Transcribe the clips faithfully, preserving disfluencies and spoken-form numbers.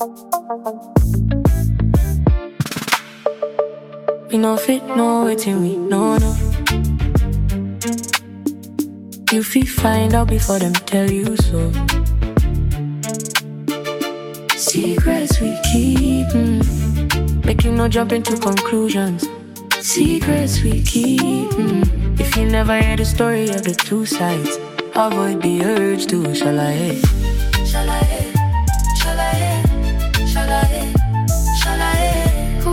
We no fit, no waiting, we no no. You fit find out before them tell you so. Secrets we keep, mm. Make you no jump into conclusions. Secrets we keep, mm. If you never hear the story of the two sides, avoid the urge to shall I hate, shall I hate, shall I hate, shall I hate, shall I hate.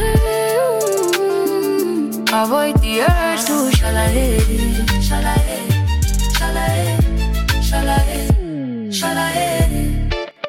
Avoid the urge to shall I hate, shall I hate, shall I hate, shall I hate, shall I hate.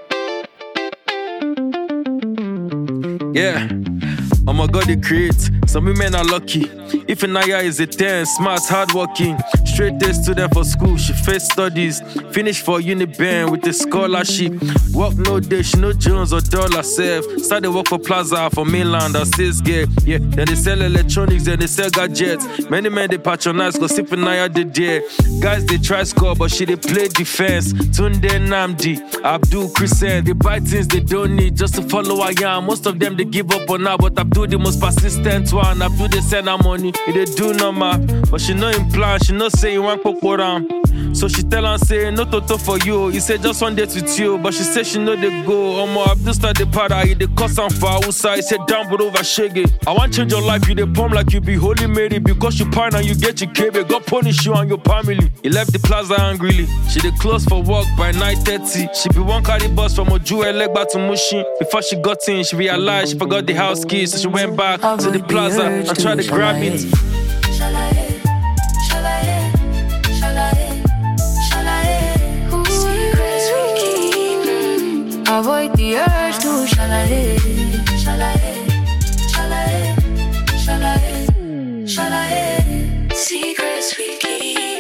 Yeah, oh my God, they create. Some women are lucky. If Inaya is a ten, smart, hardworking, straight A student for school, she faced studies, finished for Uniben with a scholarship. Work no day, she no Jones or dollar self. Started work for Plaza for mainland and sales gear. Yeah, then they sell electronics, then they sell gadgets. Many men they patronize, cause if Inaya they dare. Guys they try score, but she they play defense. Tunde Namdi, Abdul Crescent, they buy things they don't need just to follow I am. Most of them they give up on her, but Abdul the most persistent one. Abdul they send her money, they do normal, but she no implant, she no say you want poporam. So she tell her say no toto for you. He say just one date with you, but she say she know they go. Omo Abdul start the para, he dey cuss am for Hausa. He say down but over shaggy. I want change your life, you dey pump like you be Holy Mary. Because you pine and you get your K B, God punish you and your family. He left the plaza angrily. She dey close for work by nine thirty. She be one carry bus from Oju Elegba to Mushin. Before she got in, she realized she forgot the house keys, so she went back to the plaza and tried to grab it. Shall I hate, shall I hate, shall I hate, shall I hate. Secrets we keep, avoid the urge to shall I hate, shall I hate, shall I hate, shall I hate, shall I hate. Secrets we keep.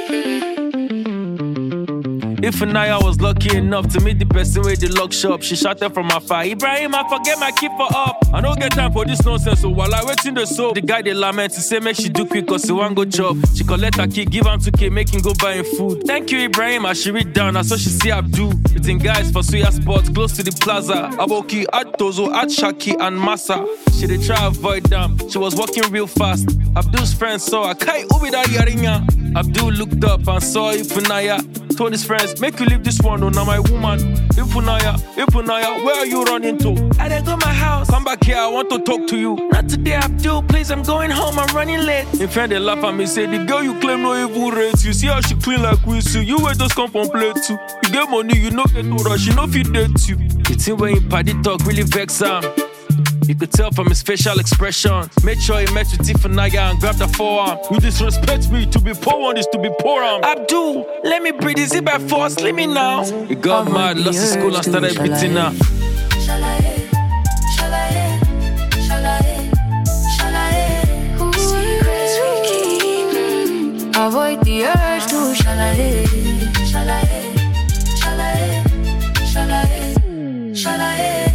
If Inaya was lucky enough to meet the person with the lock shop, she shouted from afar, Ibrahim, I forget my key for up. I don't get time for this nonsense, so while I wait in the soap, the guy they lament, he say make she do quick cause he want go chop. She collect her key, give him two K, make him go buy him food. Thank you, Ibrahim, as she read down, I saw she see Abdul. Eating guys for Suya Sports, close to the plaza. Aboki, at Tozo, at Shaki, and Massa. She did try avoid them, she was walking real fast. Abdul's friend saw her, Kai Ubida Yarinya. Abdul looked up and saw Ifunaya. Told his friends, make you leave this one, oh, now my woman. Ifunaya, Ifunaya, where are you running to? I didn't go my house. Come back here, I want to talk to you. Not today, Abdul, please, I'm going home, I'm running late. In friend, they laugh at me, say, the girl you claim no evil rates. You see how she clean like we see. You wait just come from play too. You get money, you know get to rush, she know fit date you. The thing when you party talk really vex am. You could tell from his facial expression. Made sure he met with Ifunaya and grabbed the forearm. You disrespect me, to be poor one is to be poor arm. Abdul, let me breathe, is it by force? Leave me now. He got mad, lost his school and started beating her. Shall I hate, shall I hate, shall I hate, shall I hate. Secrets we keep, avoid the urge to shall I hate, shall I hate, shall I hate, shall I hate, shall I hate.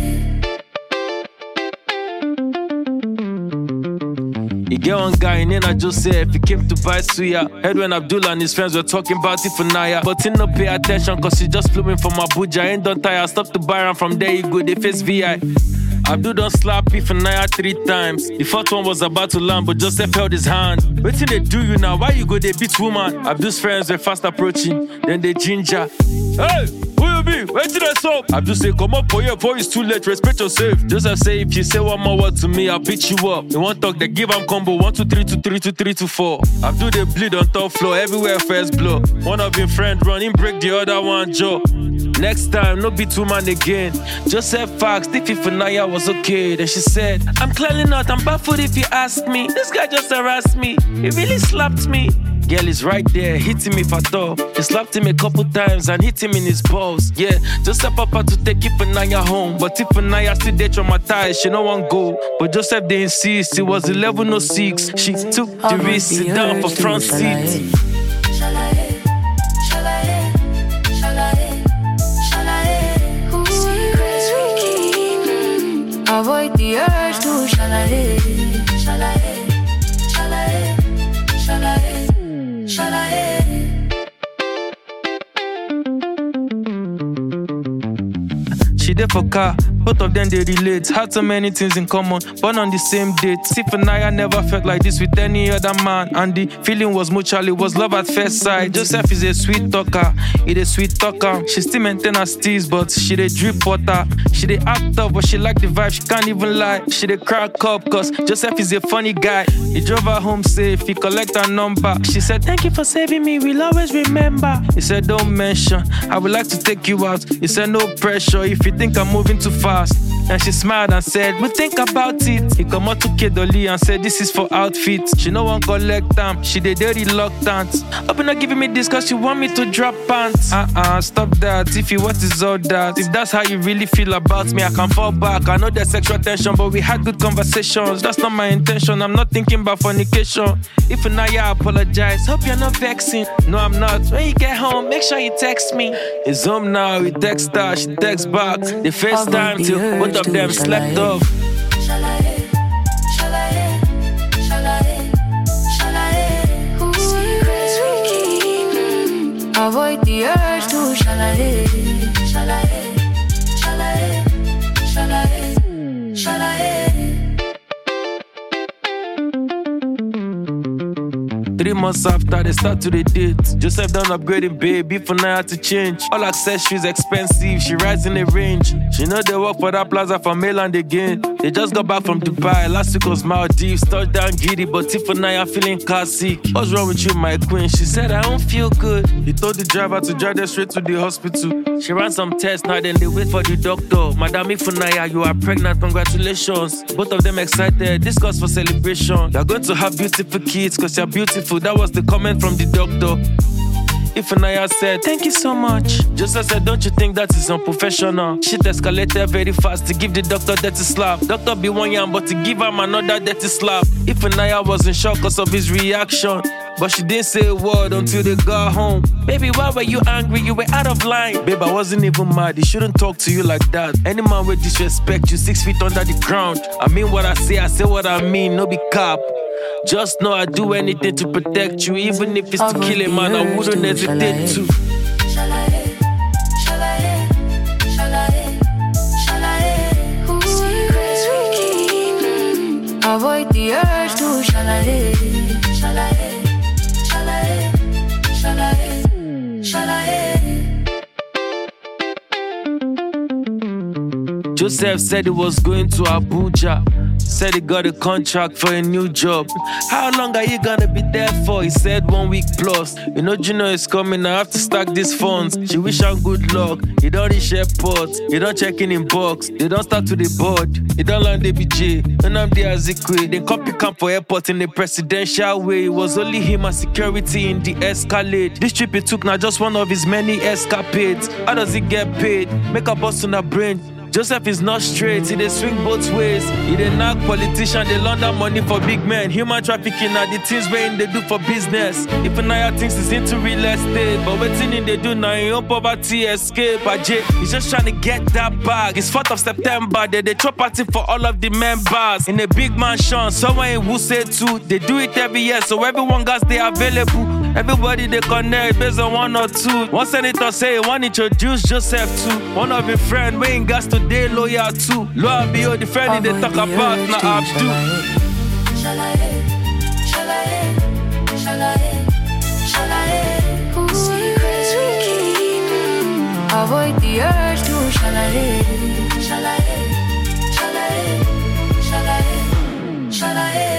You get one guy in Nena Joseph, he came to buy suya. Heard when Abdullah and his friends were talking about Ifunaya, but he no pay attention cause he just flew in from Abuja. Ain't done tire, stop to buy him from there you go, they face V I. Abdul don't slap Ifunaya three times. The fourth one was about to land, but Joseph held his hand. Wait till they do you now, why you go they beat woman? Abdul's friends were fast approaching, then they ginger. Hey! Who Where did I stop? Abdul say, come up for you before it's too late, respect yourself. Joseph say, if you say one more word to me, I'll beat you up. You want talk, they give him combo, one, two, three, two, three, two, three, two, four. Abdul they bleed on top floor, everywhere first blow. One of him friend run, him break the other one jaw. Next time, no beat woman again. Joseph asked if Ifunaya was okay. Then she said, I'm clearly not, I'm baffled if you ask me. This guy just harassed me, he really slapped me. Girl is right there, hitting me for door. He slapped him a couple times and hit him in his balls. Yeah, Joseph papa to take Ifunaya home, but Ifunaya still there traumatized, she no want go. But Joseph they insist, it was eleven oh six. She took the risk, sit down for front seat. Shall I hate? Shall I hate? Shall I hate? Shall I hate? Secrets we keep. Avoid the urge to shall I hate? Shall I hate? Shall I hate? Shall I hate? Shall I hate? She there for car, Both of them they relate, had so many things in common, born on the same date. Tiff and I never felt like this with any other man, and the feeling was mutual, it was love at first sight. Joseph is a sweet talker, he a sweet talker. She still maintain her steez, but she dey drip water. She dey act up, but she like the vibe, she can't even lie. She dey crack up, cause Joseph is a funny guy. He drove her home safe, he collect her number. She said, thank you for saving me, we'll always remember. He said, don't mention, I would like to take you out. He said, no pressure, if you think I'm moving too fast. And she smiled and said, we'll think about it. He come out to Kedoli and said, this is for outfit. She no one collect them, she dey dey reluctant. Hope you're not giving me this cause you want me to drop pants. Uh-uh, stop that, if you what is all that. If that's how you really feel about me, I can fall back. I know there's sexual tension, but we had good conversations. That's not my intention, I'm not thinking about fornication. If now I apologize, hope you're not vexing. No, I'm not. When you get home, make sure you text me. It's home now, we text her, she text back. The first time till both of them slept off. Avoid the urge to shalaye, shalaye, shalaye, shalaye, shalaye. Three months after they start to the date, Joseph done upgrading, baby, for now had to change. All accessories expensive, she rides in the range. She know they work for that plaza for Mainland again. They just got back from Dubai, last week was Maldives, touchdown giddy, but Tiffany feeling car sick. What's wrong with you, my queen? She said, I don't feel good. He told the driver to drive them straight to the hospital. She ran some tests, now then they wait for the doctor. Madam Ifunaya, you are pregnant, congratulations. Both of them excited, this calls for celebration. You're going to have beautiful kids, cause you're beautiful. That was the comment from the doctor. Ifunaya said, thank you so much. Joseph said, don't you think that is unprofessional? Shit escalated very fast to give the doctor dirty slap. Doctor be one yam, but to give him another dirty slap. Ifunaya was in shock because of his reaction, but she didn't say a word until they got home. Baby, why were you angry? You were out of line. Babe, I wasn't even mad. He shouldn't talk to you like that. Any man will disrespect you six feet under the ground. I mean what I say, I say what I mean, no be cap. Just know I do anything to protect you, even if it's to kill a man, I wouldn't hesitate to. Shalaye, shalaye, shalaye, shalaye. Secrets we keep. Avoid the urge to shalaye, shalaye, shalaye, shalaye, shalaye. Joseph said he was going to Abuja. Said he got a contract for a new job. How long are you gonna be there for? He said one week plus. You know Junior is coming, I have to stack these funds. She wish him good luck. He don't reach airport, he don't check in in box. They don't start to the board, he don't land A B J. And I'm the Azikwe. They copy camp for airport in a presidential way. It was only him and security in the Escalade. This trip he took now just one of his many escapades. How does he get paid? Make a bust on a brain. Joseph is not straight, he dey swing both ways. He dey knock politician, they launder money for big men. Human trafficking are the things where they do for business. If Naya thinks he's into real estate, but waiting in they do now, he own poverty escape. Ajay, he's just trying to get that bag. It's fourth of September, they they throw party for all of the members. In a big mansion, somewhere in Wuse too. They do it every year, so everyone got they available. Everybody they connect based on one or two. One senator say he want to introduce Joseph to one of his friends, where he got to they loyal to. Loyal be the friend they talk about, not Abdu. Shalaye, shalaye, shalaye, shalaye. Secrets we keep. Avoid the urge to shalaye, shalaye, shalaye, shalaye, shalaye.